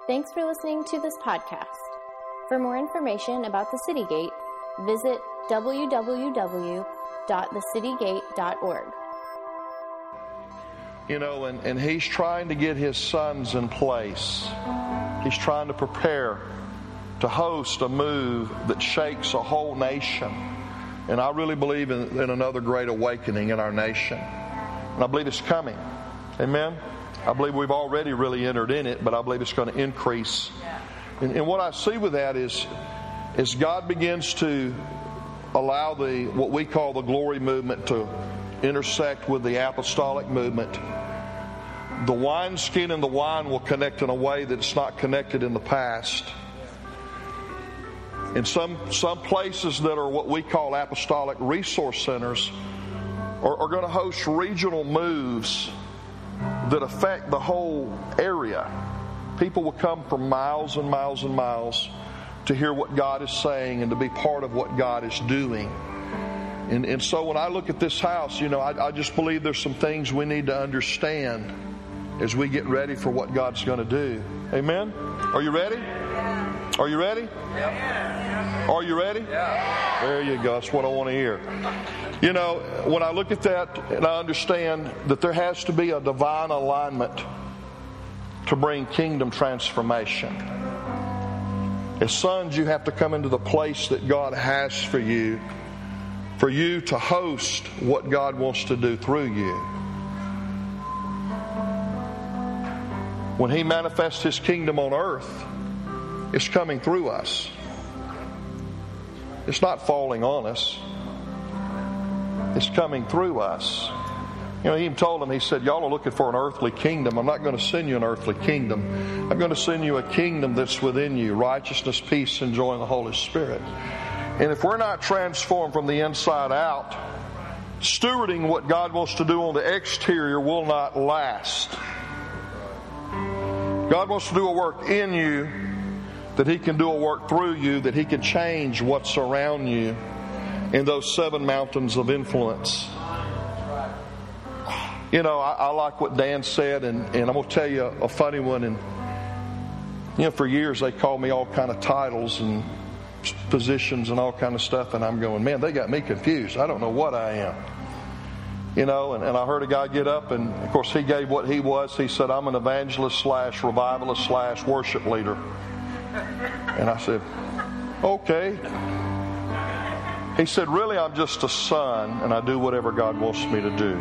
Thanks for listening to this podcast. For more information about the City Gate, visit www.thecitygate.org. You know, and he's trying to get his sons in place. He's trying to prepare to host a move that shakes a whole nation. And I really believe in another great awakening in our nation. And I believe it's coming. Amen? I believe we've already really entered in it, but I believe it's going to increase. And what I see with that is God begins to allow what we call the glory movement to intersect with the apostolic movement. The wineskin and the wine will connect in a way that it's not connected in the past. In some places that are what we call apostolic resource centers are going to host regional moves that affect the whole area. People will come from miles and miles and miles to hear what God is saying and to be part of what God is doing. And so when I look at this house, you know, I just believe there's some things we need to understand as we get ready for what God's going to do. Amen? Are you ready? Are you ready? Yeah. Are you ready? Yeah. There you go. That's what I want to hear. You know, when I look at that and I understand that there has to be a divine alignment to bring kingdom transformation. As sons, you have to come into the place that God has for you to host what God wants to do through you. When He manifests His kingdom on earth, it's coming through us. It's not falling on us. It's coming through us. You know, He even told them, He said, y'all are looking for an earthly kingdom. I'm not going to send you an earthly kingdom. I'm going to send you a kingdom that's within you. Righteousness, peace, and joy in the Holy Spirit. And if we're not transformed from the inside out, stewarding what God wants to do on the exterior will not last. God wants to do a work in you, that He can do a work through you, that He can change what's around you in those 7 mountains of influence. You know, I like what Dan said, and I'm going to tell you a funny one. And you know, for years they called me all kind of titles and positions and all kind of stuff, and I'm going, man, they got me confused. I don't know what I am. You know, and I heard a guy get up, and of course he gave what he was. He said, I'm an evangelist / revivalist / worship leader. And I said, okay. He said, really, I'm just a son, and I do whatever God wants me to do.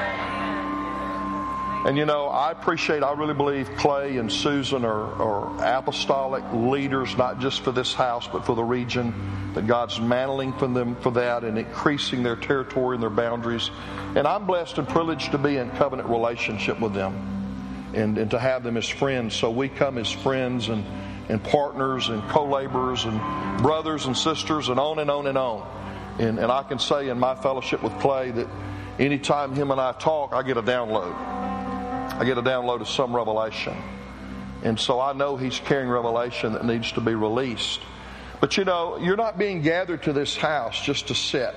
And you know, I really believe Clay and Susan are apostolic leaders, not just for this house, but for the region, that God's mantling for them for that and increasing their territory and their boundaries. And I'm blessed and privileged to be in covenant relationship with them and to have them as friends. So we come as friends and partners and co-laborers and brothers and sisters and on and on and on. And I can say in my fellowship with Clay that anytime him and I talk, I get a download. I get a download of some revelation. And so I know he's carrying revelation that needs to be released. But you know, you're not being gathered to this house just to sit.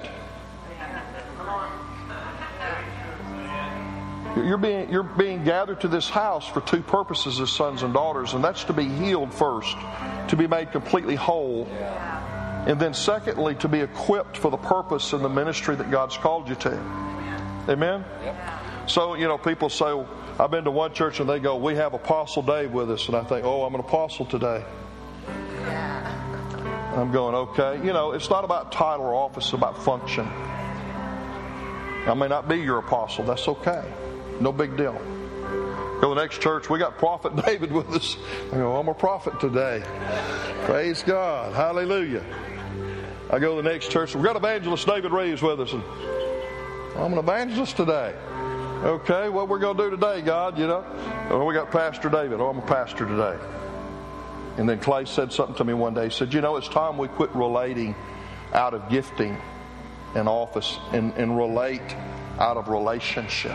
You're being gathered to this house for 2 purposes as sons and daughters, and that's to be healed first, to be made completely whole, and then secondly, to be equipped for the purpose and the ministry that God's called you to. Amen? So, you know, people say, well, I've been to one church and they go, we have Apostle Dave with us, and I think, oh, I'm an apostle today. I'm going, okay. You know, it's not about title or office, it's about function. I may not be your apostle, that's okay. No big deal. Go to the next church, we got Prophet David with us. I go, I'm a prophet today. Praise God. Hallelujah. I go to the next church, we got Evangelist David Reeves with us, and I'm an evangelist today. Okay, what we're going to do today, God, you know? Oh, we got Pastor David. Oh, I'm a pastor today. And then Clay said something to me one day. He said, you know, it's time we quit relating out of gifting and office and relate out of relationship.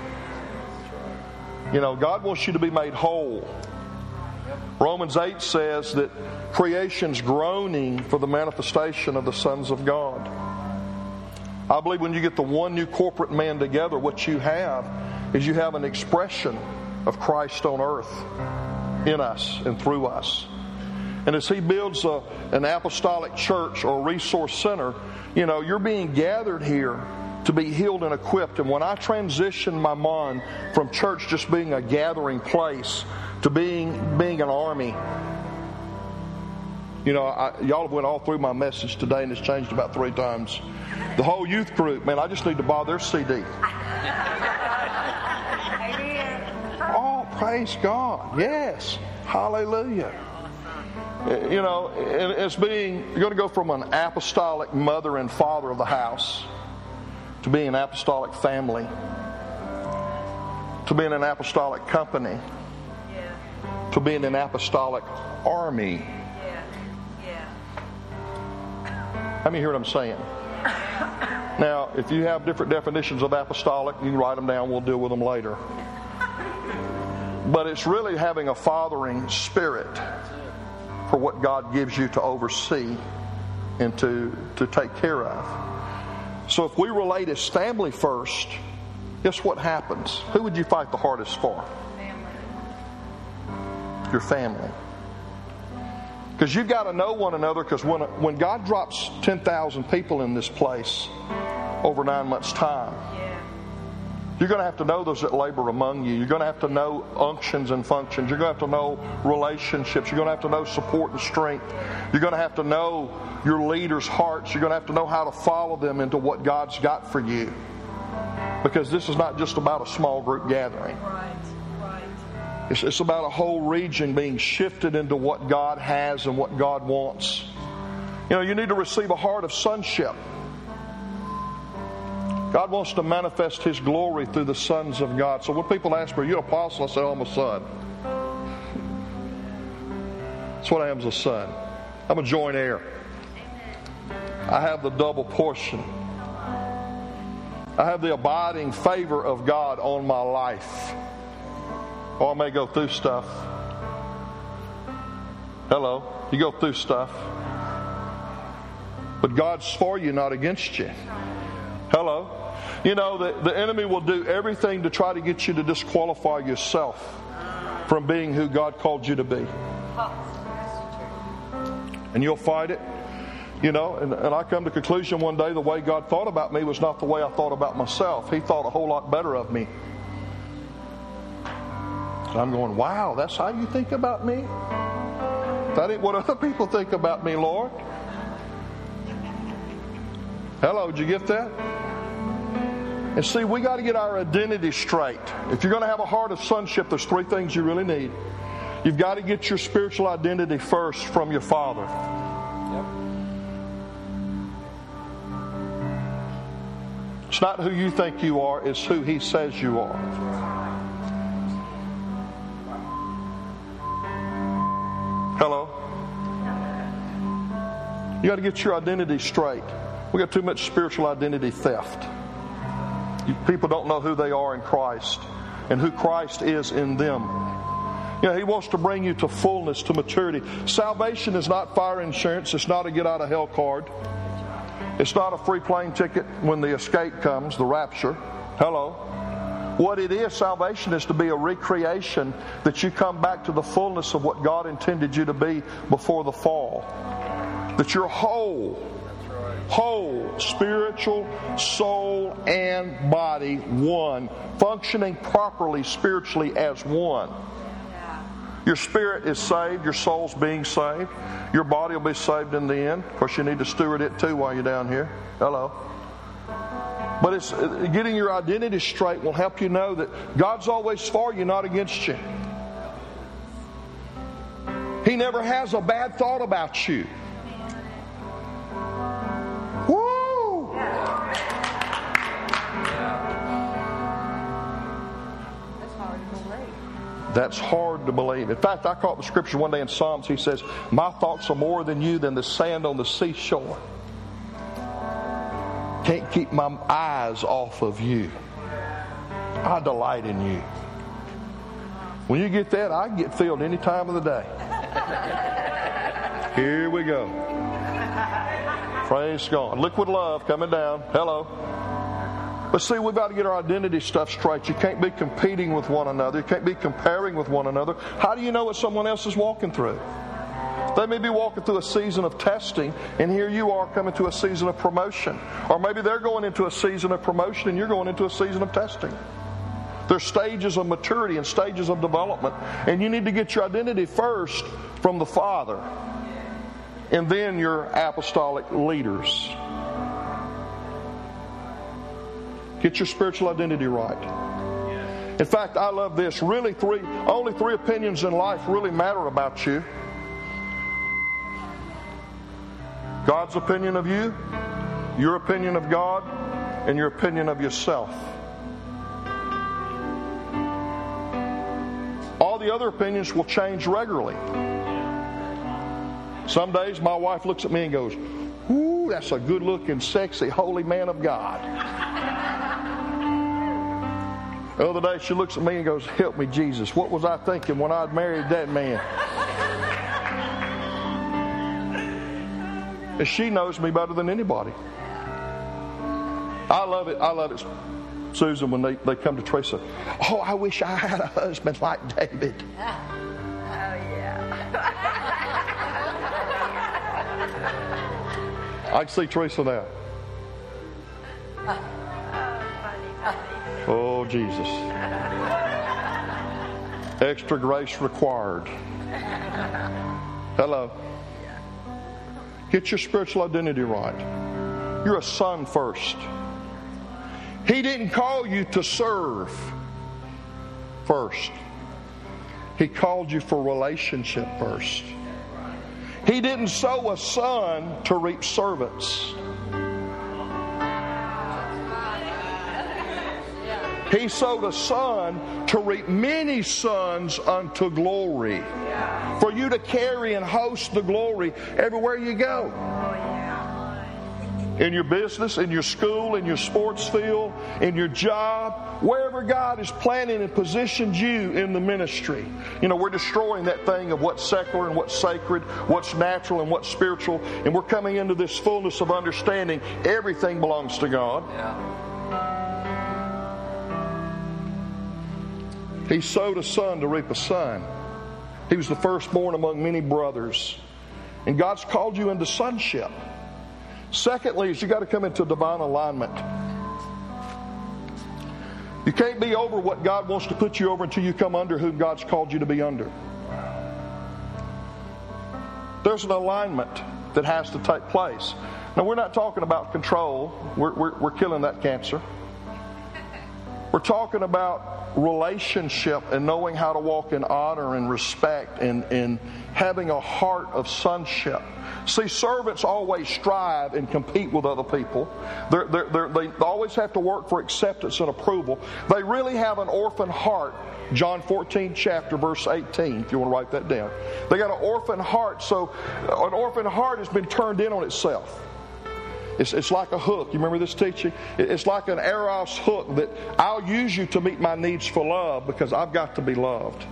You know, God wants you to be made whole. Romans 8 says that creation's groaning for the manifestation of the sons of God. I believe when you get the one new corporate man together, what you have is you have an expression of Christ on earth. in us and through us. And as He builds an apostolic church or resource center, you're being gathered here to be healed and equipped. And when I transitioned my mind from church just being a gathering place to being an army, y'all have went all through my message today, and it's changed about 3 times. The whole youth group, man, I just need to buy their CD. Oh, praise God. Yes. Hallelujah. And it's you're going to go from an apostolic mother and father of the house to being an apostolic family, to being an apostolic company, to being an apostolic army. How many hear what I'm saying? Now, if you have different definitions of apostolic, you can write them down. We'll deal with them later. But it's really having a fathering spirit for what God gives you to oversee and to take care of. So if we relate as family first, guess what happens? Who would you fight the hardest for? Family. Your family. Because you've got to know one another, because when God drops 10,000 people in this place over 9 months' time, you're going to have to know those that labor among you. You're going to have to know unctions and functions. You're going to have to know relationships. You're going to have to know support and strength. You're going to have to know your leaders' hearts. You're going to have to know how to follow them into what God's got for you. Because this is not just about a small group gathering. It's about a whole region being shifted into what God has and what God wants. You need to receive a heart of sonship. God wants to manifest His glory through the sons of God. So when people ask me, "Are you an apostle?" I say, "I'm a son." That's what I am as a son. I'm a joint heir. I have the double portion. I have the abiding favor of God on my life. Oh, I may go through stuff. Hello. You go through stuff. But God's for you, not against you. Hello. The enemy will do everything to try to get you to disqualify yourself from being who God called you to be. And you'll fight it. And I come to the conclusion one day the way God thought about me was not the way I thought about myself. He thought a whole lot better of me. And I'm going, wow, that's how you think about me? That ain't what other people think about me, Lord. Hello, did you get that? And see, we got to get our identity straight. If you're going to have a heart of sonship, there's 3 things you really need. You've got to get your spiritual identity first from your Father. It's not who you think you are, it's who He says you are. Hello? You got to get your identity straight. We got too much spiritual identity theft. People don't know who they are in Christ and who Christ is in them. He wants to bring you to fullness, to maturity. Salvation is not fire insurance. It's not a get out of hell card. It's not a free plane ticket when the escape comes, the rapture. Hello. What it is, salvation is to be a recreation, that you come back to the fullness of what God intended you to be before the fall. That you're whole, spiritual, soul, and body, one, functioning properly spiritually as one. Your spirit is saved, your soul's being saved, your body will be saved in the end. Of course, you need to steward it too while you're down here. Hello. But it's getting your identity straight will help you know that God's always for you, not against you. He never has a bad thought about you. Woo! That's hard to believe. In fact, I caught the scripture one day in Psalms. He says, "My thoughts are more than you, than the sand on the seashore." Can't keep my eyes off of you. I delight in you. When you get that, I can get filled any time of the day. Here we go. Praise God. Liquid love coming down. Hello. But see, we've got to get our identity stuff straight. You can't be competing with one another. You can't be comparing with one another. How do you know what someone else is walking through? They may be walking through a season of testing, and here you are coming to a season of promotion. Or maybe they're going into a season of promotion, and you're going into a season of testing. There's stages of maturity and stages of development, and you need to get your identity first from the Father, and then your apostolic leaders. Get your spiritual identity right. In fact, I love this. Only three opinions in life really matter about you. God's opinion of you, your opinion of God, and your opinion of yourself. All the other opinions will change regularly. Some days my wife looks at me and goes, "Ooh, that's a good-looking, sexy, holy man of God." The other day she looks at me and goes, "Help me, Jesus. What was I thinking when I married that man?" And she knows me better than anybody. I love it, Susan, when they come to Teresa. "Oh, I wish I had a husband like David." Oh, yeah. I can see Teresa now. Oh, Jesus. Extra grace required. Hello. Get your spiritual identity right. You're a son first. He didn't call you to serve first. He called you for relationship first. He didn't sow a son to reap servants. He sowed a son to reap many sons unto glory. For you to carry and host the glory everywhere you go. In your business, in your school, in your sports field, in your job, wherever God has planted and positioned you in the ministry. You know, we're destroying that thing of what's secular and what's sacred, what's natural and what's spiritual, and we're coming into this fullness of understanding everything belongs to God. He sowed a son to reap a son. He was the firstborn among many brothers. And God's called you into sonship. Secondly, is you got to come into divine alignment. You can't be over what God wants to put you over until you come under whom God's called you to be under. There's an alignment that has to take place. Now, we're not talking about control. We're killing that cancer. We're talking about relationship and knowing how to walk in honor and respect and having a heart of sonship. See, servants always strive and compete with other people. They always have to work for acceptance and approval. They really have an orphan heart. John 14 chapter verse 18, if you want to write that down. They got an orphan heart, so an orphan heart has been turned in on itself. It's like a hook. You remember this teaching? It's like an Eros hook that I'll use you to meet my needs for love because I've got to be loved.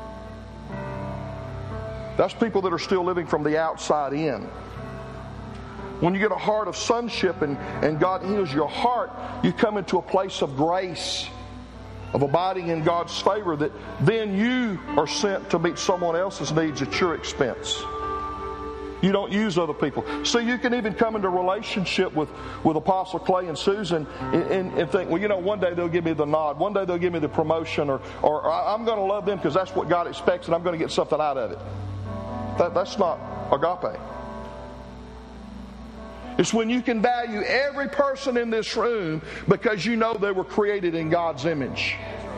That's people that are still living from the outside in. When you get a heart of sonship and God heals your heart, you come into a place of grace, of abiding in God's favor, that then you are sent to meet someone else's needs at your expense. You don't use other people. So you can even come into relationship with Apostle Clay and Susan and think, well, you know, one day they'll give me the nod. One day they'll give me the promotion, or I'm going to love them because that's what God expects and I'm going to get something out of it. That's not agape. It's when you can value every person in this room because you know they were created in God's image.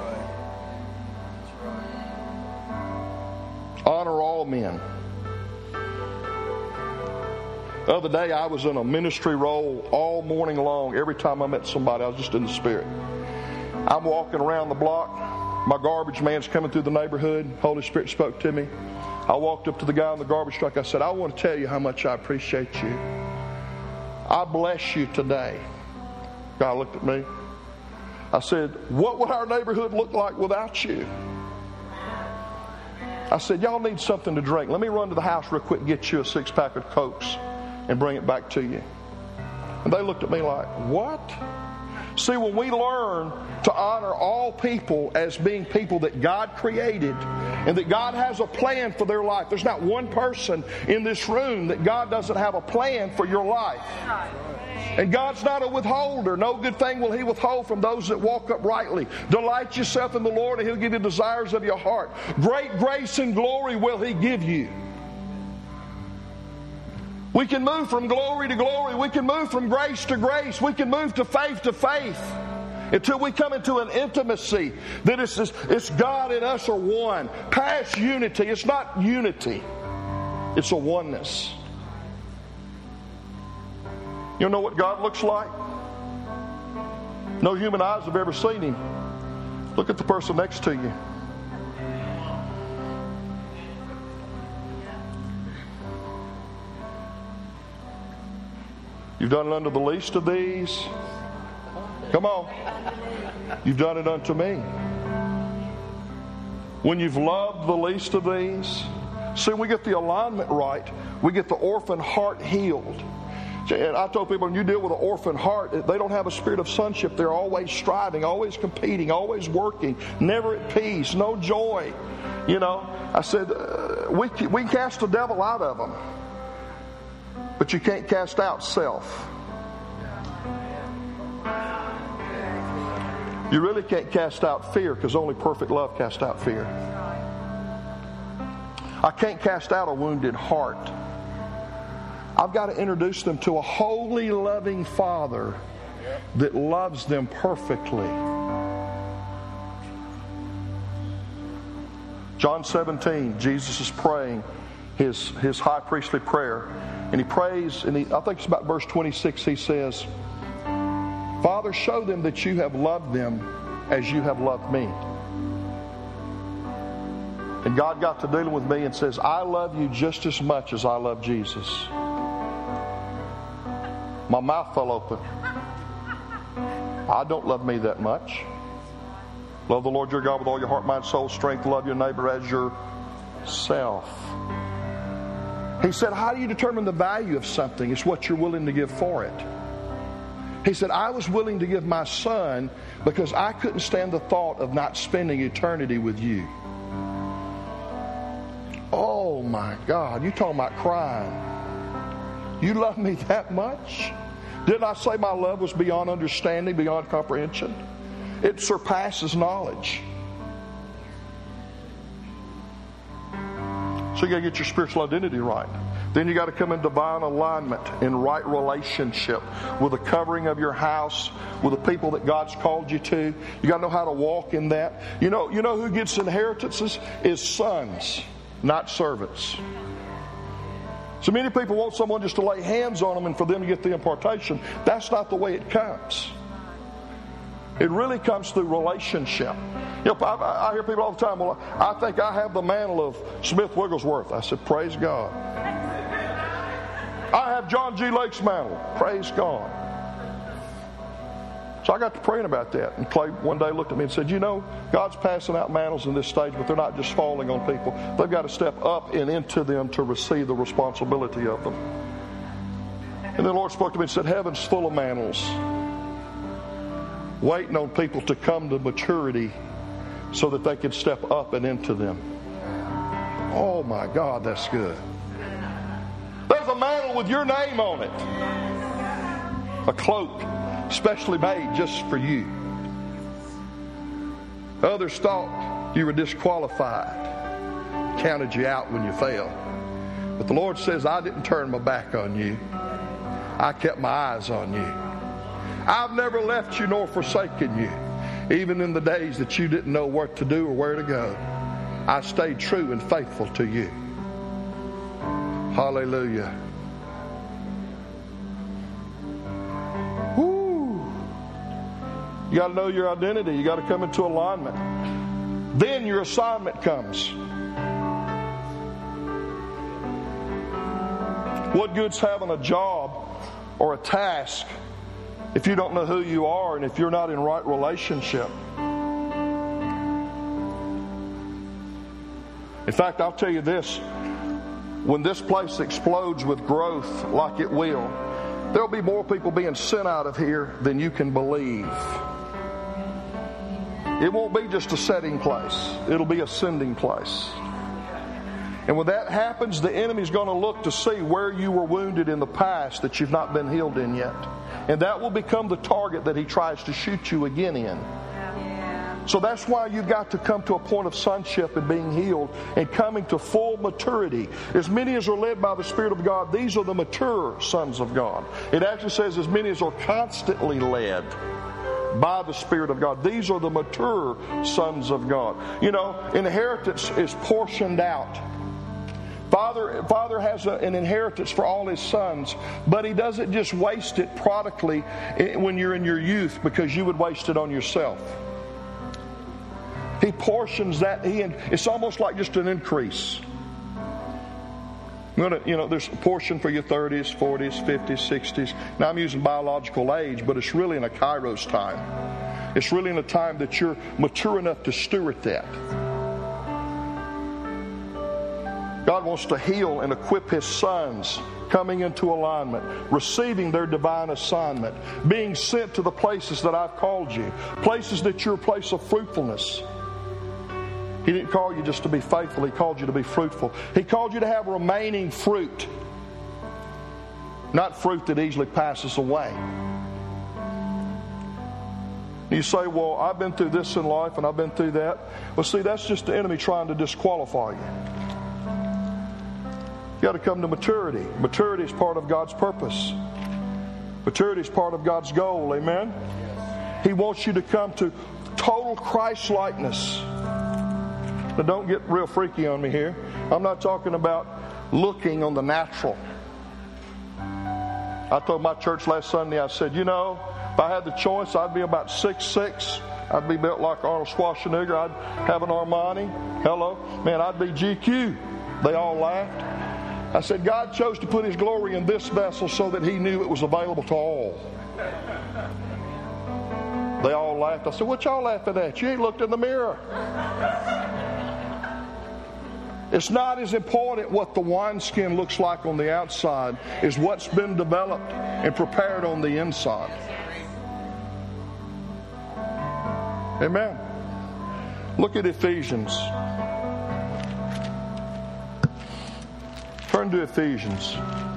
Honor all men. The other day I was in a ministry role all morning long. Every time I met somebody, I was just in the Spirit. I'm walking around the block. My garbage man's coming through the neighborhood. Holy Spirit spoke to me. I walked up to the guy on the garbage truck. I said, I want to tell you how much I appreciate you. I bless you today. Guy looked at me. I said, what would our neighborhood look like without you? I said, y'all need something to drink. Let me run to the house real quick and get you a 6-pack of Cokes and bring it back to you. And they looked at me like, what? See, when we learn to honor all people as being people that God created and that God has a plan for their life, there's not one person in this room that God doesn't have a plan for your life. And God's not a withholder. No good thing will He withhold from those that walk uprightly. Delight yourself in the Lord, and He'll give you desires of your heart. Great grace and glory will He give you. We can move from glory to glory. We can move from grace to grace. We can move to faith until we come into an intimacy that it's God and us are one. Past unity. It's not unity. It's a oneness. You know what God looks like? No human eyes have ever seen Him. Look at the person next to you. You've done it unto the least of these. Come on. You've done it unto me. When you've loved the least of these, see, we get the alignment right. We get the orphan heart healed. And I told people, when you deal with an orphan heart, they don't have a spirit of sonship. They're always striving, always competing, always working, never at peace, no joy. You know, I said, we can cast the devil out of them, but you can't cast out self. You really can't cast out fear, because only perfect love casts out fear. I can't cast out a wounded heart. I've got to introduce them to a holy, loving Father that loves them perfectly. John 17, Jesus is praying his high priestly prayer. And he prays, and I think it's about verse 26, he says, Father, show them that you have loved them as you have loved me. And God got to dealing with me and says, I love you just as much as I love Jesus. My mouth fell open. I don't love me that much. Love the Lord your God with all your heart, mind, soul, strength. Love your neighbor as yourself. He said, how do you determine the value of something? It's what you're willing to give for it. He said, I was willing to give my son because I couldn't stand the thought of not spending eternity with you. Oh my God, you talking about crying. You love me that much? Didn't I say my love was beyond understanding, beyond comprehension? It surpasses knowledge. So you got to get your spiritual identity right. Then you got to come in divine alignment, in right relationship with the covering of your house, with the people that God's called you to. You got to know how to walk in that. You know who gets inheritances? Is sons, not servants. So many people want someone just to lay hands on them and for them to get the impartation. That's not the way it comes. It really comes through relationship. You know, I hear people all the time, well, I think I have the mantle of Smith Wigglesworth. I said, praise God. I have John G. Lake's mantle. Praise God. So I got to praying about that. And Clay one day looked at me and said, you know, God's passing out mantles in this stage, but they're not just falling on people. They've got to step up and into them to receive the responsibility of them. And then the Lord spoke to me and said, heaven's full of mantles, waiting on people to come to maturity so that they can step up and into them. Oh my God, that's good. There's a mantle with your name on it. A cloak specially made just for you. Others thought you were disqualified, counted you out when you failed. But the Lord says, I didn't turn my back on you. I kept my eyes on you. I've never left you nor forsaken you. Even in the days that you didn't know what to do or where to go, I stayed true and faithful to you. Hallelujah. You got to know your identity. You got to come into alignment. Then your assignment comes. What good's having a job or a task if you don't know who you are and if you're not in right relationship? In fact, I'll tell you this. When this place explodes with growth like it will, There'll be more people being sent out of here than you can believe. It won't be just a setting place. It'll be a sending place. And when that happens, the enemy's going to look to see where you were wounded in the past that you've not been healed in yet. And that will become the target that he tries to shoot you again in. So that's why you've got to come to a point of sonship and being healed and coming to full maturity. As many as are led by the Spirit of God, these are the mature sons of God. It actually says as many as are constantly led by the Spirit of God. These are the mature sons of God. You know, inheritance is portioned out. Father has an inheritance for all his sons, but he doesn't just waste it prodigally when you're in your youth because you would waste it on yourself. He portions that. It's almost like just an increase. There's a portion for your 30s, 40s, 50s, 60s. Now I'm using biological age, but it's really in a kairos time. It's really in a time that you're mature enough to steward that. God wants to heal and equip his sons coming into alignment, receiving their divine assignment, being sent to the places that I've called you, places that you're a place of fruitfulness. He didn't call you just to be faithful. He called you to be fruitful. He called you to have remaining fruit, not fruit that easily passes away. You say, well, I've been through this in life and I've been through that. Well, see, that's just the enemy trying to disqualify you. You got to come to maturity. Maturity is part of God's purpose. Maturity is part of God's goal. Amen? He wants you to come to total Christ-likeness. Now, don't get real freaky on me here. I'm not talking about looking on the natural. I told my church last Sunday, I said, if I had the choice, I'd be about 6'6". I'd be built like Arnold Schwarzenegger. I'd have an Armani. Hello. Man, I'd be GQ. They all laughed. I said, God chose to put his glory in this vessel so that he knew it was available to all. They all laughed. I said, what y'all laughing at? You ain't looked in the mirror. It's not as important what the wineskin looks like on the outside as what's been developed and prepared on the inside. Amen. Look at Ephesians. Turn to Ephesians.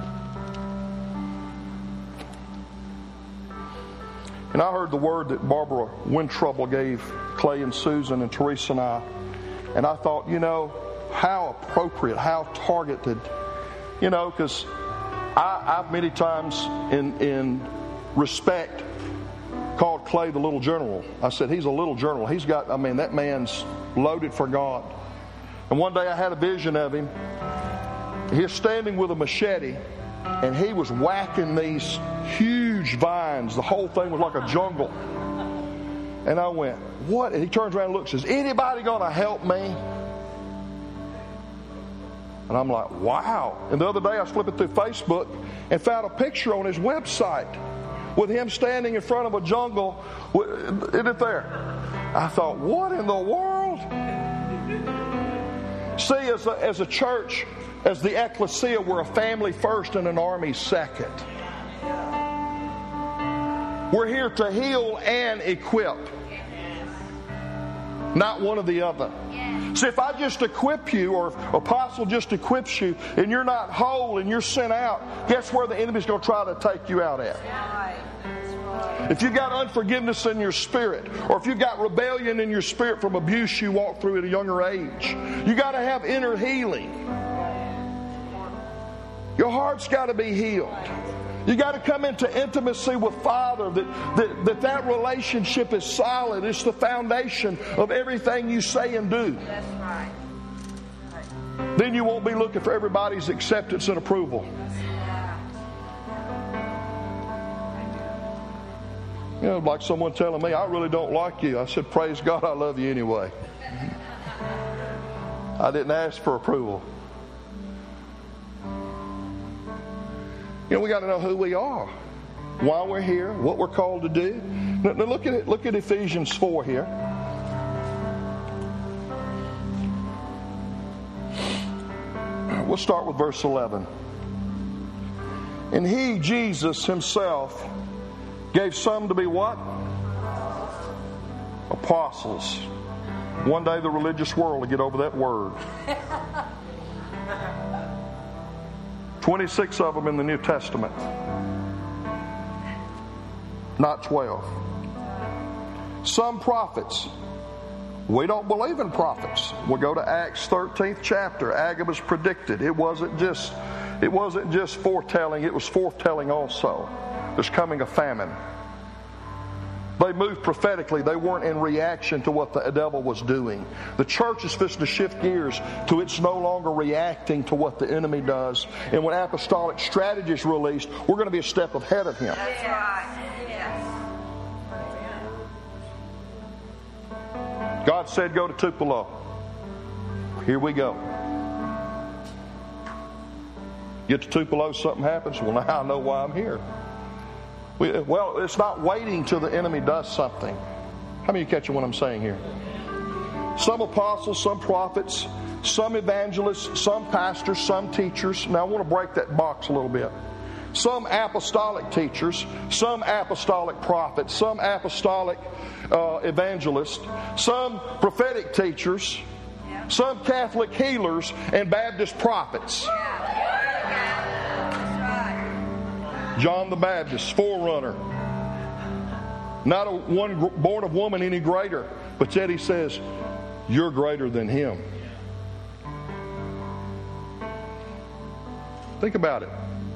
And I heard the word that Barbara Wintrouble gave Clay and Susan and Teresa and I. And I thought, how appropriate, how targeted. Because I've many times in respect called Clay the little general. I said, he's a little general. That man's loaded for God. And one day I had a vision of him. He's standing with a machete, and he was whacking these huge vines. The whole thing was like a jungle. And I went, what? And he turns around and looks and says, anybody going to help me? And I'm like, wow. And the other day I was flipping through Facebook and found a picture on his website with him standing in front of a jungle. Isn't it there? I thought, what in the world? See, as a church, as the ecclesia, we're a family first and an army second. We're here to heal and equip, not one or the other. See, if I just equip you, or apostle just equips you, and you're not whole and you're sent out, guess where the enemy's going to try to take you out at? If you've got unforgiveness in your spirit, or if you've got rebellion in your spirit from abuse you walked through at a younger age, you got to have inner healing. Your heart's got to be healed. You got to come into intimacy with Father, that relationship is solid. It's the foundation of everything you say and do. That's right. Then you won't be looking for everybody's acceptance and approval. Like someone telling me, I really don't like you. I said, praise God, I love you anyway. I didn't ask for approval. We got to know who we are, why we're here, what we're called to do. Now look at it. Look at Ephesians 4 here. We'll start with verse 11. And He, Jesus Himself, gave some to be what? Apostles. One day the religious world will get over that word. 26 of them in the New Testament. Not 12. Some prophets. We don't believe in prophets. We'll go to Acts 13th chapter. Agabus predicted. It wasn't just foretelling, it was foretelling also. There's coming a famine. They moved prophetically. They weren't in reaction to what the devil was doing. The church is fixing to shift gears to it's no longer reacting to what the enemy does. And when apostolic strategy is released, we're going to be a step ahead of him. That's right. Yes. God said, go to Tupelo. Here we go. Get to Tupelo, something happens. Well, now I know why I'm here. Well, it's not waiting till the enemy does something. How many of you catching what I'm saying here? Some apostles, some prophets, some evangelists, some pastors, some teachers. Now I want to break that box a little bit. Some apostolic teachers, some apostolic prophets, some apostolic evangelists, some prophetic teachers, some Catholic healers, and Baptist prophets. John the Baptist, forerunner. Not one born of woman any greater, but yet he says, you're greater than him. Think about it.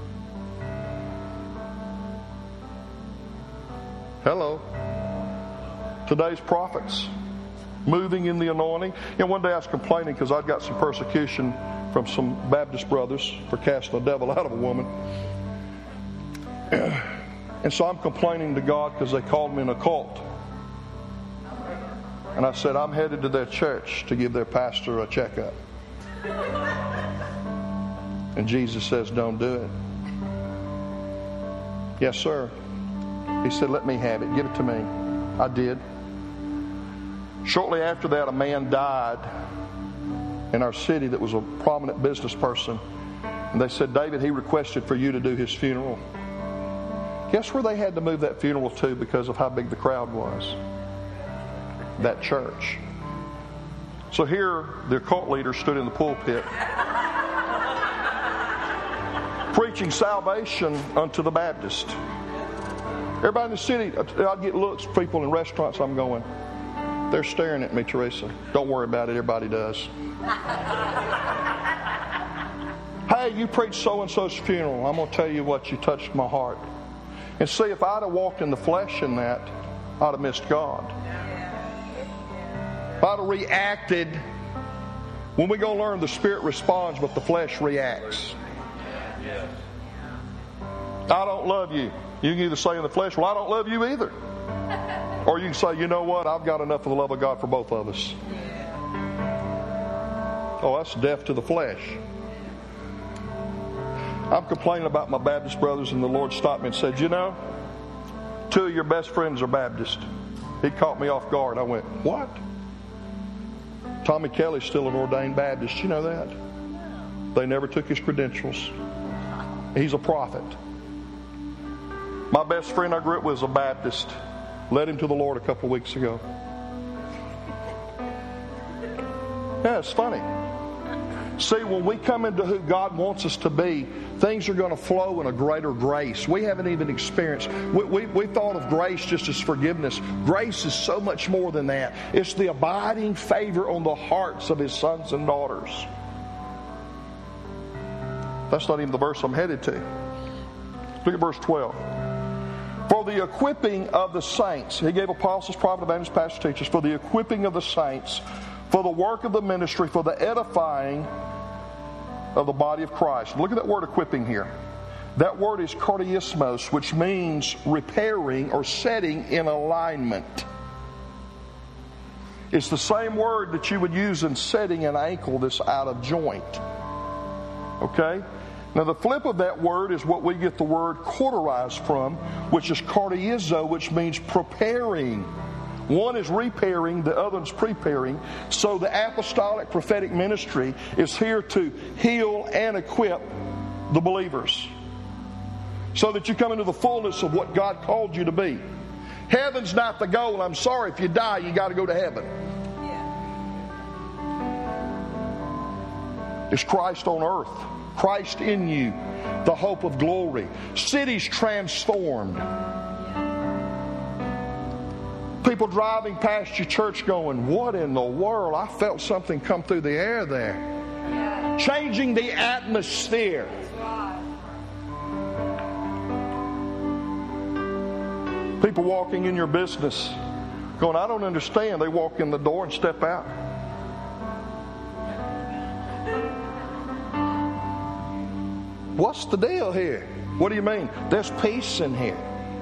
Hello. Today's prophets, moving in the anointing. You know, one day I was complaining because I'd got some persecution from some Baptist brothers for casting the devil out of a woman. And so I'm complaining to God because they called me an occult. And I said, I'm headed to their church to give their pastor a checkup. And Jesus says, don't do it. Yes, sir. He said, let me have it. Give it to me. I did. Shortly after that, a man died in our city that was a prominent business person. And they said, David, he requested for you to do his funeral. Guess where they had to move that funeral to because of how big the crowd was? That church. So here, the occult leader stood in the pulpit preaching salvation unto the Baptist. Everybody in the city, I'd get looks, people in restaurants, I'm going, they're staring at me, Teresa. Don't worry about it, everybody does. Hey, you preached so-and-so's funeral. I'm going to tell you what, you touched my heart. And see, if I'd have walked in the flesh in that, I'd have missed God. If I'd have reacted, when we go learn, the Spirit responds, but the flesh reacts. I don't love you. You can either say in the flesh, well, I don't love you either. Or you can say, you know what, I've got enough of the love of God for both of us. Oh, that's death to the flesh. I'm complaining about my Baptist brothers, and the Lord stopped me and said, you know, 2 of your best friends are Baptist. He caught me off guard. I went, what? Tommy Kelly's still an ordained Baptist. You know that? They never took his credentials. He's a prophet. My best friend I grew up with was a Baptist. Led him to the Lord a couple of weeks ago. Yeah, it's funny. See, when we come into who God wants us to be, things are going to flow in a greater grace. We haven't even experienced. We thought of grace just as forgiveness. Grace is so much more than that. It's the abiding favor on the hearts of His sons and daughters. That's not even the verse I'm headed to. Look at verse 12. For the equipping of the saints, He gave apostles, prophets, evangelists, pastors, teachers, for the equipping of the saints, for the work of the ministry, for the edifying of the body of Christ. Look at that word equipping here. That word is cardiasmos, which means repairing or setting in alignment. It's the same word that you would use in setting an ankle that's out of joint. Okay? Now the flip of that word is what we get the word cauterize from, which is cardiazo, which means preparing. One is repairing, the other is preparing. So the apostolic prophetic ministry is here to heal and equip the believers. so that you come into the fullness of what God called you to be. Heaven's not the goal. I'm sorry, if you die, you got to go to heaven. It's Christ on earth, Christ in you, the hope of glory. Cities transformed. People driving past your church going, what in the world? I felt something come through the air there. Changing the atmosphere. People walking in your business going, I don't understand. They walk in the door and step out. What's the deal here? What do you mean? There's peace in here.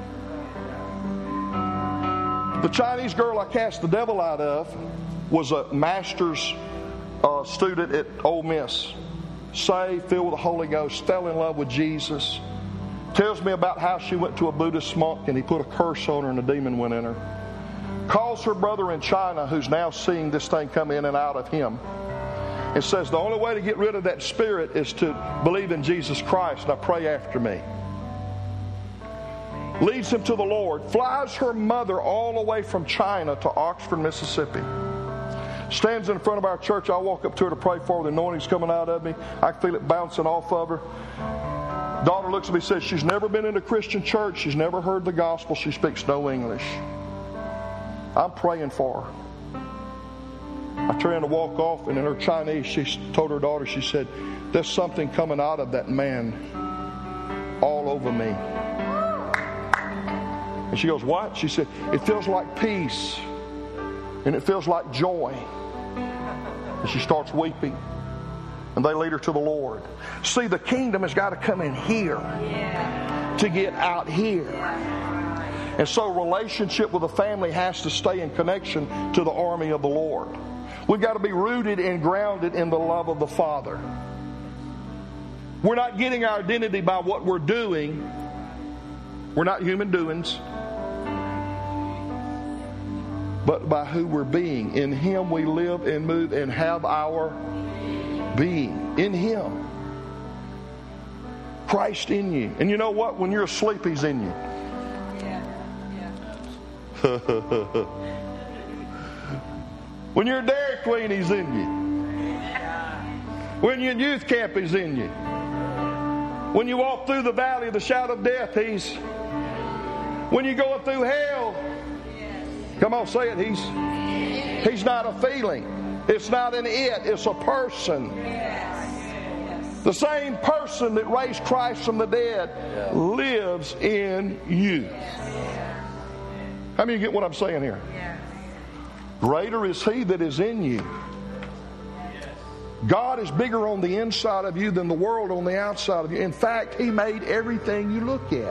The Chinese girl I cast the devil out of was a master's student at Ole Miss. Saved, filled with the Holy Ghost, fell in love with Jesus. Tells me about how she went to a Buddhist monk and he put a curse on her and a demon went in her. Calls her brother in China, who's now seeing this thing come in and out of him, and says the only way to get rid of that spirit is to believe in Jesus Christ. Now pray after me. Leads him to the Lord. Flies her mother all the way from China to Oxford, Mississippi. Stands in front of our church. I walk up to her to pray for her. The anointing's coming out of me. I can feel it bouncing off of her. Daughter looks at me and says she's never been in a Christian church. She's never heard the gospel. She speaks no English. I'm praying for her. I turned to walk off, and in her Chinese, she told her daughter, she said, there's something coming out of that man all over me. And she goes, what? She said, it feels like peace, and it feels like joy. And she starts weeping. And they lead her to the Lord. See, the kingdom has got to come in here to get out here. And so relationship with the family has to stay in connection to the army of the Lord. We've got to be rooted and grounded in the love of the Father. We're not getting our identity by what we're doing. We're not human doings. But by who we're being. In Him we live and move and have our being. In Him. Christ in you. And you know what? When you're asleep, He's in you. When you're at Dairy Queen, He's in you. When you're in youth camp, He's in you. When you walk through the valley of the shadow of death, He's. When you're going through hell, come on, say it. He's not a feeling. It's not an it. It's a person. The same person that raised Christ from the dead lives in you. How many of you get what I'm saying here? Greater is He that is in you. God is bigger on the inside of you than the world on the outside of you. In fact, He made everything you look at.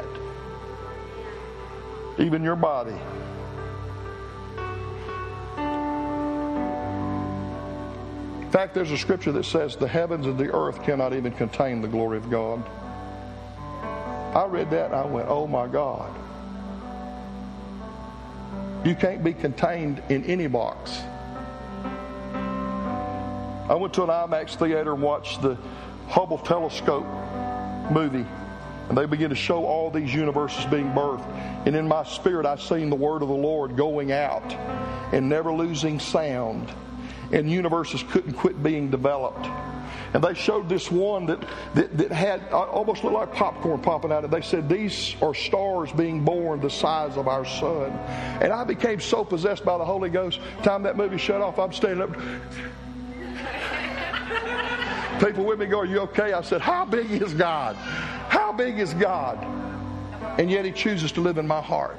Even your body. In fact, there's a scripture that says the heavens and the earth cannot even contain the glory of God. I read that and I went, oh my God. You can't be contained in any box. I went to an IMAX theater and watched the Hubble telescope movie. And they begin to show all these universes being birthed. And in my spirit, I seen the word of the Lord going out and never losing sound. And universes couldn't quit being developed. And they showed this one that had almost looked like popcorn popping out of it. They said these are stars being born the size of our sun. And I became so possessed by the Holy Ghost. Time that movie shut off, I'm standing up. People with me go, are you okay? I said, how big is God? How big is God? And yet He chooses to live in my heart.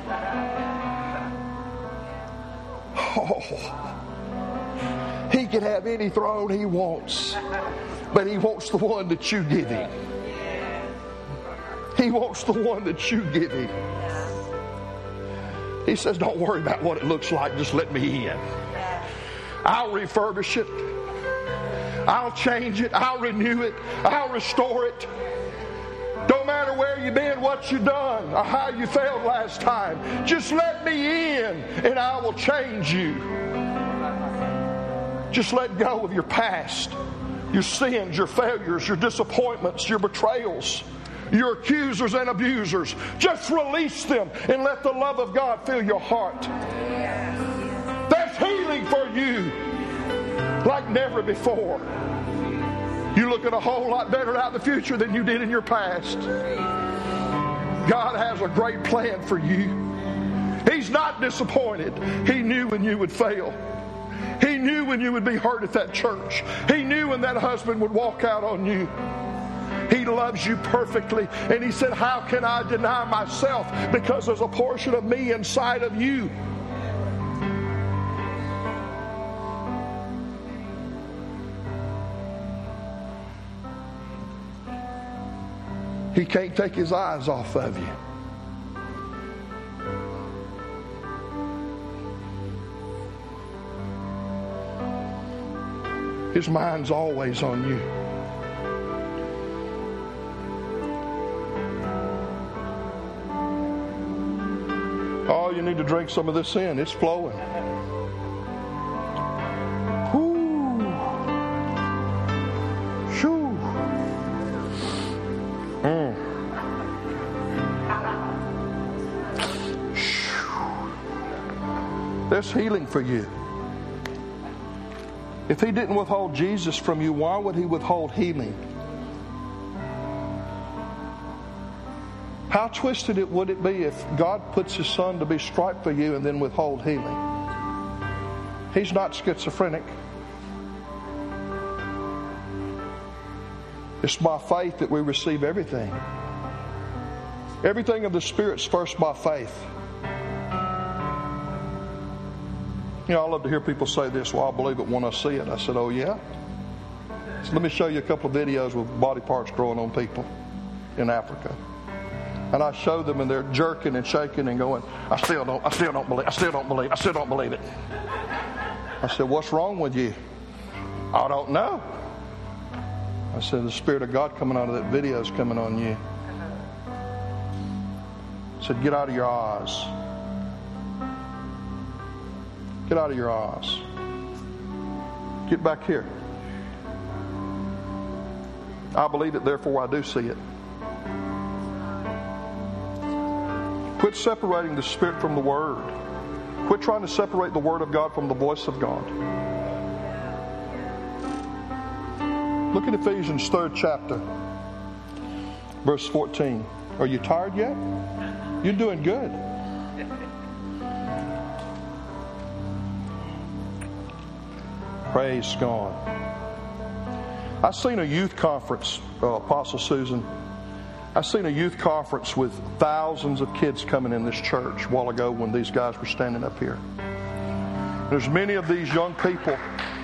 Oh. He can have any throne He wants, but He wants the one that you give Him. He wants the one that you give Him. He says, don't worry about what it looks like, just let me in. I'll refurbish it. I'll change it. I'll renew it. I'll restore it. Don't matter where you've been, what you've done, or how you failed last time. Just let me in and I will change you. Just let go of your past, your sins, your failures, your disappointments, your betrayals. your accusers and abusers. Just release them and let the love of God fill your heart. That's healing for you like never before. You're looking a whole lot better out in the future than you did in your past. God has a great plan for you. He's not disappointed. He knew when you would fail. He knew when you would be hurt at that church. He knew when that husband would walk out on you. He loves you perfectly. And He said, how can I deny myself? Because there's a portion of me inside of you. He can't take His eyes off of you. His mind's always on you. Oh, you need to drink some of this in. It's flowing. Whoo. Shoo. There's healing for you. If He didn't withhold Jesus from you, why would He withhold healing? How twisted would it be if God puts His Son to be striped for you and then withhold healing? He's not schizophrenic. It's by faith that we receive everything. Everything of the Spirit's first by faith. You know, I love to hear people say this, well, I'll believe it when I see it. I said, oh yeah? So let me show you a couple of videos with body parts growing on people in Africa. And I show them and they're jerking and shaking and going, I still don't believe it. I said, what's wrong with you? I don't know. I said, the Spirit of God coming out of that video is coming on you. I said, get out of your eyes. Get out of your eyes. Get back here. I believe it, therefore I do see it. Quit separating the Spirit from the Word. Quit trying to separate the Word of God from the voice of God. Look at Ephesians 3rd chapter, verse 14. Are you tired yet? You're doing good. Praise God. I seen a youth conference, Apostle Susan. I seen a youth conference with thousands of kids coming in this church a while ago when these guys were standing up here. There's many of these young people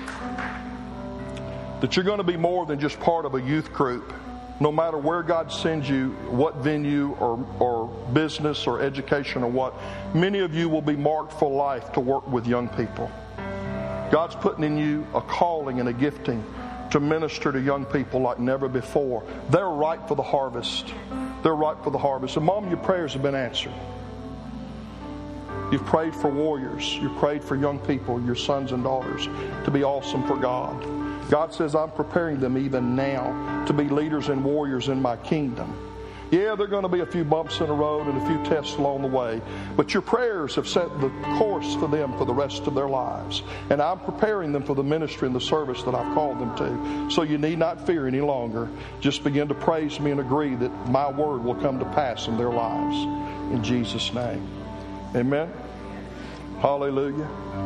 that you're going to be more than just part of a youth group. No matter where God sends you, what venue or business or education or what, many of you will be marked for life to work with young people. God's putting in you a calling and a gifting to minister to young people like never before. They're ripe for the harvest. They're ripe for the harvest. And Mom, your prayers have been answered. You've prayed for warriors. You've prayed for young people, your sons and daughters, to be awesome for God. God says, I'm preparing them even now to be leaders and warriors in my kingdom. Yeah, there are going to be a few bumps in the road and a few tests along the way, but your prayers have set the course for them for the rest of their lives. And I'm preparing them for the ministry and the service that I've called them to. So you need not fear any longer. Just begin to praise me and agree that my word will come to pass in their lives. In Jesus' name. Amen. Hallelujah.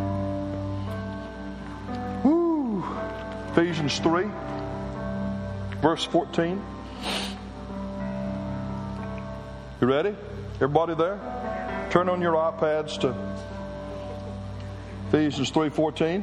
Woo. Ephesians 3, verse 14. You ready? Everybody there? Turn on your iPads to Ephesians 3:14.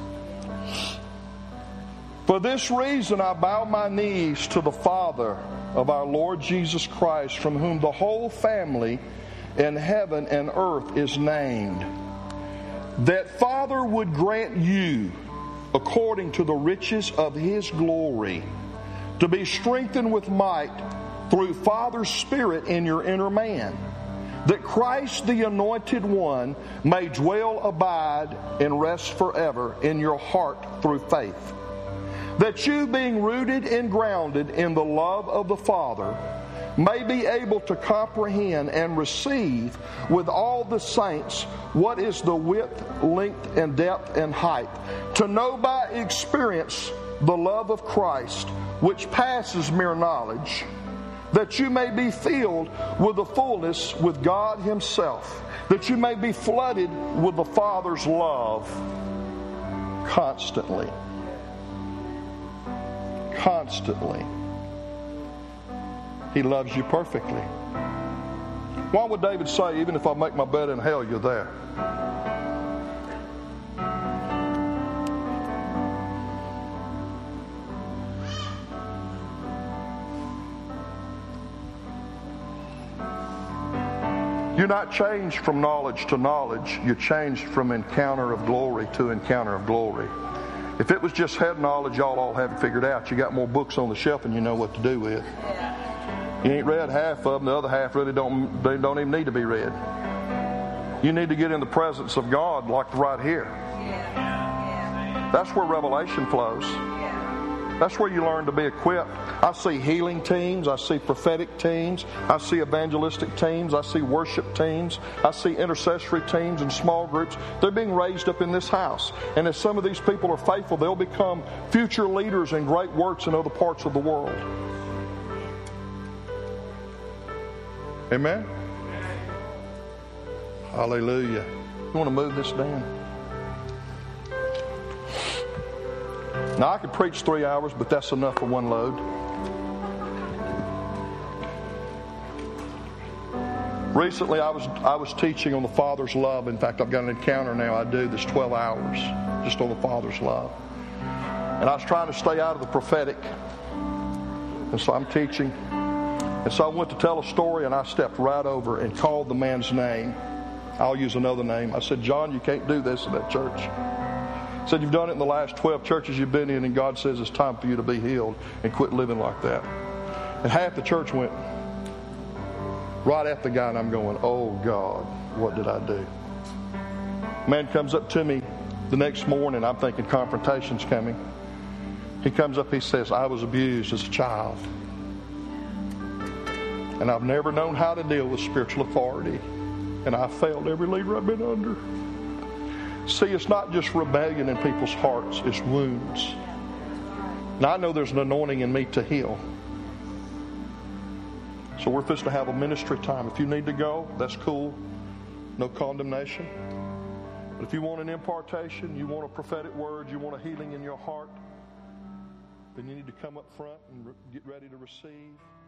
For this reason I bow my knees to the Father of our Lord Jesus Christ, from whom the whole family in heaven and earth is named, that Father would grant you, according to the riches of His glory, to be strengthened with might through Father's Spirit in your inner man, that Christ the Anointed One may dwell, abide, and rest forever in your heart through faith. That you, being rooted and grounded in the love of the Father, may be able to comprehend and receive with all the saints what is the width, length, and depth and height, to know by experience the love of Christ, which passes mere knowledge, that you may be filled with the fullness with God Himself, that you may be flooded with the Father's love constantly. Constantly. He loves you perfectly. Why would David say, even if I make my bed in hell, you're there? You're not changed from knowledge to knowledge. You're changed from encounter of glory to encounter of glory. If it was just head knowledge, y'all all have it figured out. You got more books on the shelf than you know what to do with. You ain't read half of them. The other half really don't even need to be read. You need to get in the presence of God like right here. That's where revelation flows. That's where you learn to be equipped. I see healing teams. I see prophetic teams. I see evangelistic teams. I see worship teams. I see intercessory teams and small groups. They're being raised up in this house. And as some of these people are faithful, they'll become future leaders in great works in other parts of the world. Amen? Hallelujah. You want to move this down? Now, I could preach 3 hours, but that's enough for one load. Recently, I was teaching on the Father's love. In fact, I've got an encounter now I do that's 12 hours just on the Father's love. And I was trying to stay out of the prophetic. And so I'm teaching. And so I went to tell a story, and I stepped right over and called the man's name. I'll use another name. I said, John, you can't do this in that church. I said, you've done it in the last 12 churches you've been in, and God says it's time for you to be healed and quit living like that. And half the church went right at the guy, and I'm going, oh, God, what did I do? Man comes up to me the next morning. I'm thinking confrontation's coming. He comes up, he says, I was abused as a child. And I've never known how to deal with spiritual authority. And I failed every leader I've been under. See, it's not just rebellion in people's hearts, it's wounds. Now, I know there's an anointing in me to heal. So we're supposed to have a ministry time. If you need to go, that's cool. No condemnation. But if you want an impartation, you want a prophetic word, you want a healing in your heart, then you need to come up front and get ready to receive.